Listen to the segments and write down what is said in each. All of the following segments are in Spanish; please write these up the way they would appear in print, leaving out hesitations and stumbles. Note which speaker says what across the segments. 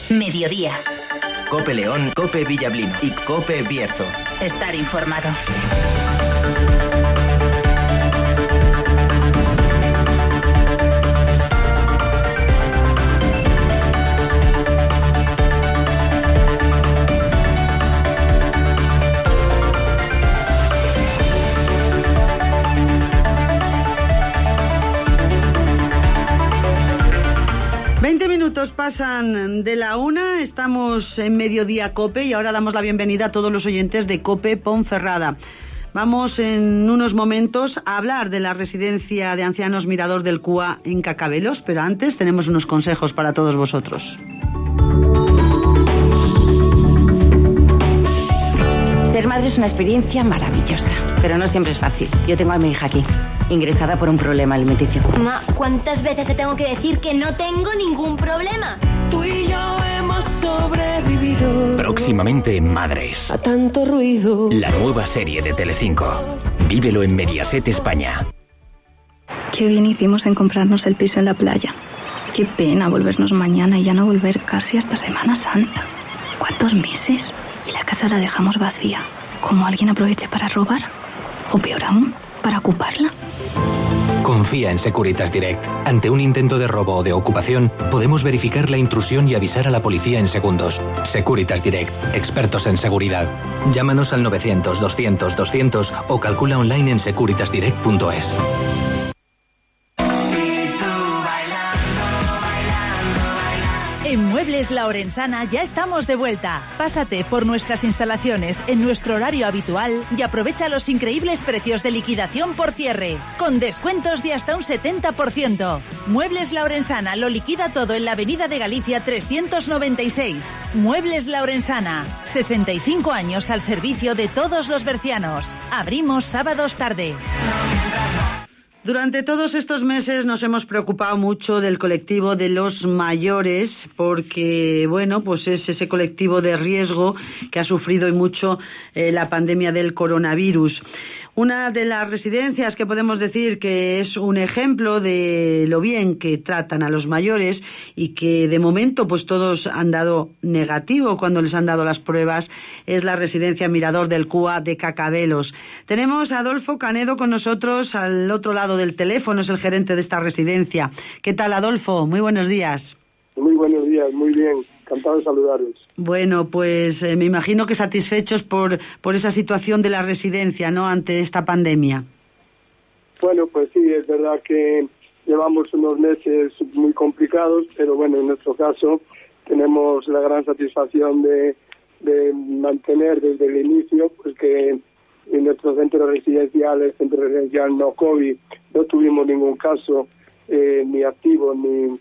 Speaker 1: Mediodía.
Speaker 2: COPE León, COPE Villablino y COPE Bierzo.
Speaker 1: Estar informado.
Speaker 3: Pasan de la 1, estamos en Mediodía COPE y ahora damos la bienvenida a todos los oyentes de COPE Ponferrada. Vamos en unos momentos a hablar de la residencia de ancianos Mirador del Cúa en Cacabelos, pero antes tenemos unos consejos para todos vosotros.
Speaker 4: Ser madre es una experiencia maravillosa, pero no siempre es fácil. Yo tengo a mi hija aquí, ingresada por un problema alimenticio.
Speaker 5: Ma, ¿cuántas veces te tengo que decir que no tengo ningún problema?
Speaker 6: Tú y yo hemos sobrevivido.
Speaker 7: Próximamente en Madres.
Speaker 6: A tanto ruido.
Speaker 7: La nueva serie de Telecinco. Vívelo en Mediaset España.
Speaker 8: Qué bien hicimos en comprarnos el piso en la playa. Qué pena volvernos mañana y ya no volver casi hasta Semana Santa. ¿Cuántos meses? Y la casa la dejamos vacía. ¿Cómo alguien aproveche para robar? O peor aún, para ocuparla.
Speaker 7: Confía en Securitas Direct. Ante un intento de robo o de ocupación, podemos verificar la intrusión y avisar a la policía en segundos. Securitas Direct, expertos en seguridad. Llámanos al 900 200 200 o calcula online en securitasdirect.es.
Speaker 9: En Muebles La Orensana ya estamos de vuelta. Pásate por nuestras instalaciones en nuestro horario habitual y aprovecha los increíbles precios de liquidación por cierre, con descuentos de hasta un 70%. Muebles La Orensana lo liquida todo en la Avenida de Galicia 396. Muebles La Orensana, 65 años al servicio de todos los bercianos. Abrimos sábados tarde.
Speaker 3: Durante todos estos meses nos hemos preocupado mucho del colectivo de los mayores porque, bueno, pues es ese colectivo de riesgo que ha sufrido y mucho la pandemia del coronavirus. Una de las residencias que podemos decir que es un ejemplo de lo bien que tratan a los mayores y que de momento pues todos han dado negativo cuando les han dado las pruebas es la residencia Mirador del Cúa de Cacabelos. Tenemos a Adolfo Canedo con nosotros al otro lado del teléfono, es el gerente de esta residencia. ¿Qué tal, Adolfo? Muy buenos días.
Speaker 10: Muy buenos días, muy bien. Encantado de saludaros.
Speaker 3: Bueno, pues me imagino que satisfechos por esa situación de la residencia, ¿no?, ante esta pandemia.
Speaker 10: Bueno, pues sí, es verdad que llevamos unos meses muy complicados, pero bueno, en nuestro caso tenemos la gran satisfacción de mantener desde el inicio, pues que en nuestro centro residencial, el centro residencial no COVID, no tuvimos ningún caso ni activo, ni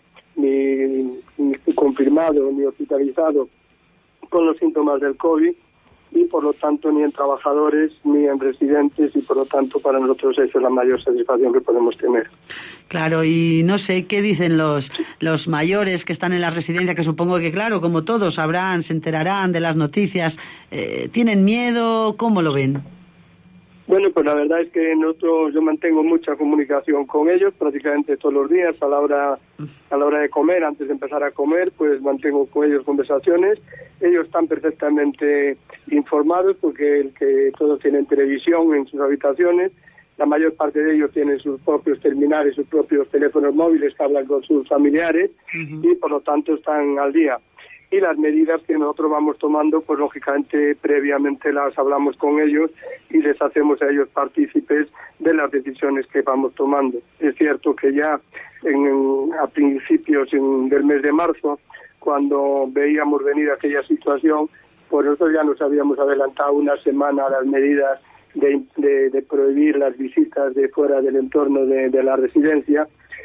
Speaker 10: confirmado, ni hospitalizado con los síntomas del COVID, y por lo tanto ni en trabajadores ni en residentes, y por lo tanto para nosotros esa es la mayor satisfacción que podemos tener.
Speaker 3: Claro, y no sé, ¿qué dicen los mayores que están en la residencia? Que supongo que, claro, como todos sabrán, se enterarán de las noticias. ¿Tienen miedo? ¿Cómo lo ven?
Speaker 10: Bueno, pues la verdad es que yo mantengo mucha comunicación con ellos prácticamente todos los días a la hora de comer, antes de empezar a comer, pues mantengo con ellos conversaciones. Ellos están perfectamente informados porque todos tienen televisión en sus habitaciones. La mayor parte de ellos tienen sus propios terminales, sus propios teléfonos móviles que hablan con sus familiares, y por lo tanto están al día. Y las medidas que nosotros vamos tomando, pues lógicamente previamente las hablamos con ellos y les hacemos a ellos partícipes de las decisiones que vamos tomando. Es cierto que ya a principios del mes de marzo, cuando veíamos venir aquella situación, pues nosotros ya nos habíamos adelantado una semana a las medidas de prohibir las visitas de fuera del entorno de la residencia,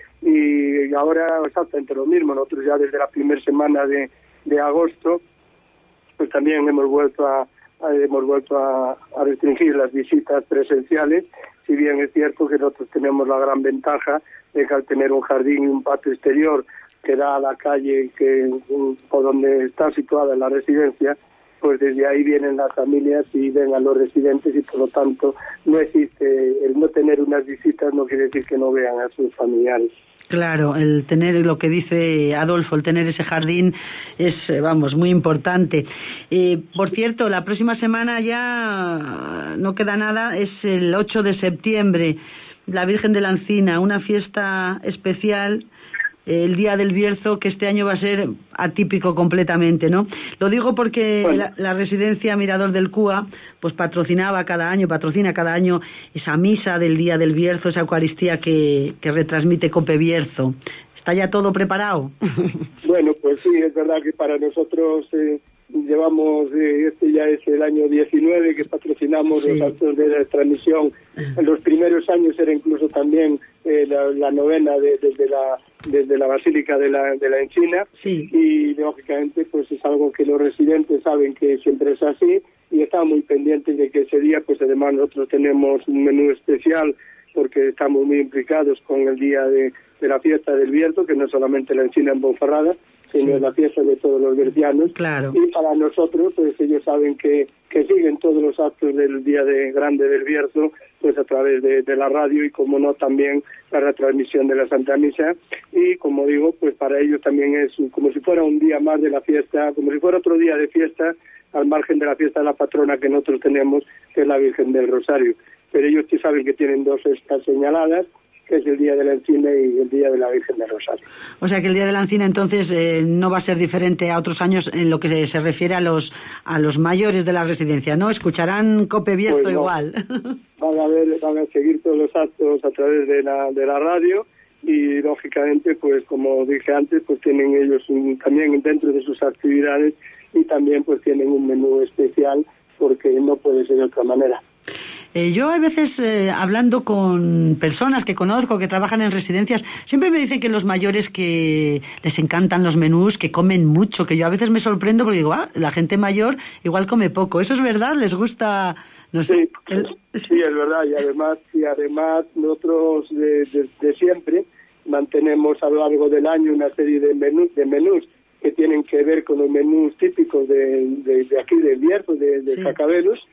Speaker 10: y ahora exactamente lo mismo. Nosotros ya desde la primera semana de agosto, pues también hemos vuelto a restringir las visitas presenciales, si bien es cierto que nosotros tenemos la gran ventaja de que al tener un jardín y un patio exterior que da a la calle por donde está situada la residencia, pues desde ahí vienen las familias y ven a los residentes, y por lo tanto no existe, el no tener unas visitas no quiere decir que no vean a sus familiares.
Speaker 3: Claro, el tener lo que dice Adolfo, el tener ese jardín es, muy importante. Por cierto, la próxima semana ya no queda nada, es el 8 de septiembre, la Virgen de la Encina, una fiesta especial, el Día del Bierzo, que este año va a ser atípico completamente, ¿no? Lo digo porque la residencia Mirador del Cúa pues patrocina cada año esa misa del Día del Bierzo, esa Eucaristía que retransmite COPE Bierzo. ¿Está ya todo preparado?
Speaker 10: Bueno, pues sí, es verdad que para nosotros llevamos, este ya es el año 19 que patrocinamos los actos de transmisión. En los primeros años era incluso también la novena desde la Basílica de la Encina, y lógicamente pues es algo que los residentes saben que siempre es así, y están muy pendientes de que ese día, pues además nosotros tenemos un menú especial porque estamos muy implicados con el día de la fiesta del Bierzo, que no es solamente la Encina en Ponferrada, sino la fiesta de todos los bercianos.
Speaker 3: Claro.
Speaker 10: Y para nosotros, pues ellos saben que siguen todos los actos del día grande del Bierzo, pues a través de la radio, y como no también la retransmisión de la Santa Misa, y como digo, pues para ellos también es como si fuera un día más de la fiesta, como si fuera otro día de fiesta, al margen de la fiesta de la patrona que nosotros tenemos, que es la Virgen del Rosario. Pero ellos sí saben que tienen dos estas señaladas, que es el Día de la Encina y el Día de la Virgen del Rosario.
Speaker 3: O sea que el Día de la Encina entonces no va a ser diferente a otros años en lo que se refiere a los mayores de la residencia, ¿no? Escucharán COPE Bierzo pues no, igual.
Speaker 10: Van a seguir todos los actos a través de la radio, y lógicamente, pues como dije antes, pues tienen ellos también dentro de sus actividades, y también pues tienen un menú especial, porque no puede ser de otra manera.
Speaker 3: Yo a veces, hablando con personas que conozco, que trabajan en residencias, siempre me dicen que los mayores que les encantan los menús, que comen mucho, que yo a veces me sorprendo porque digo, la gente mayor igual come poco. ¿Eso es verdad? ¿Les gusta? No sé.
Speaker 10: Sí, es verdad, y además nosotros de siempre mantenemos a lo largo del año una serie de menús que tienen que ver con los menús típicos de aquí del Bierzo, de Cacabelos.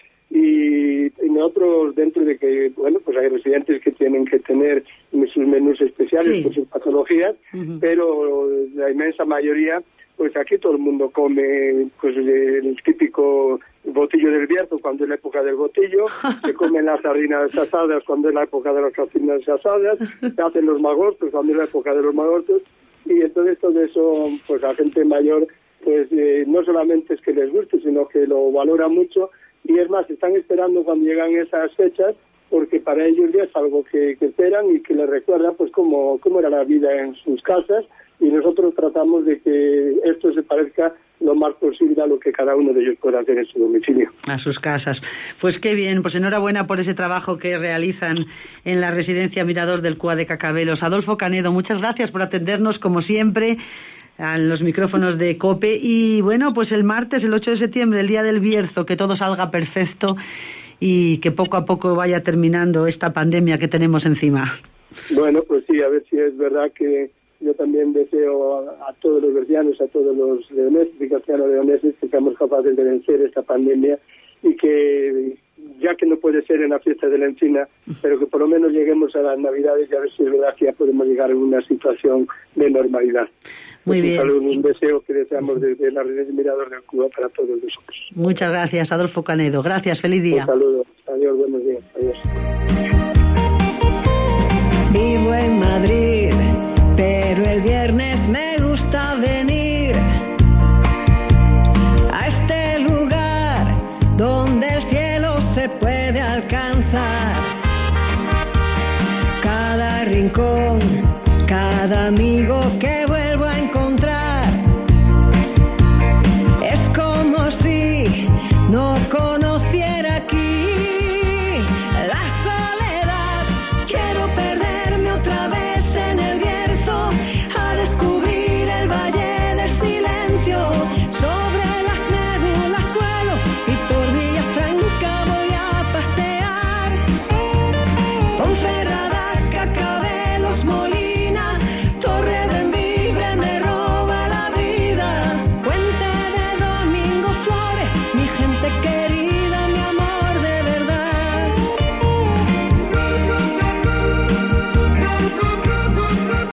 Speaker 10: Y nosotros, dentro de que, bueno, pues hay residentes que tienen que tener sus menús especiales por sus patologías, pero la inmensa mayoría, pues aquí todo el mundo come pues el típico botillo del Bierzo cuando es la época del botillo, se comen las sardinas asadas cuando es la época de las sardinas asadas, se hacen los magostos cuando es la época de los magostos, y entonces todo eso, pues la gente mayor, pues no solamente es que les guste, sino que lo valora mucho. Y es más, están esperando cuando llegan esas fechas, porque para ellos ya es algo que esperan y que les recuerda pues cómo era la vida en sus casas, y nosotros tratamos de que esto se parezca lo más posible a lo que cada uno de ellos pueda hacer en su domicilio.
Speaker 3: A sus casas. Pues qué bien, pues enhorabuena por ese trabajo que realizan en la residencia Mirador del Cúa de Cacabelos. Adolfo Canedo, muchas gracias por atendernos como siempre a los micrófonos de COPE, y bueno, pues el martes, el 8 de septiembre, el Día del Bierzo, que todo salga perfecto y que poco a poco vaya terminando esta pandemia que tenemos encima.
Speaker 10: Bueno, pues sí, a ver si es verdad que yo también deseo a todos los bercianos, a todos los leoneses y castellano-leoneses, que seamos capaces de vencer esta pandemia, y que, ya que no puede ser en la fiesta de la Encina, pero que por lo menos lleguemos a las Navidades, y a ver si es verdad que ya podemos llegar a una situación de normalidad.
Speaker 3: Muy bien.
Speaker 10: Un saludo, un deseo que deseamos desde la Residencia Mirador del Cúa para todos nosotros.
Speaker 3: Muchas gracias, Adolfo Canedo. Gracias, feliz día.
Speaker 10: Un saludo. Adiós, buenos días. Adiós.
Speaker 6: Vivo en Madrid, pero el viernes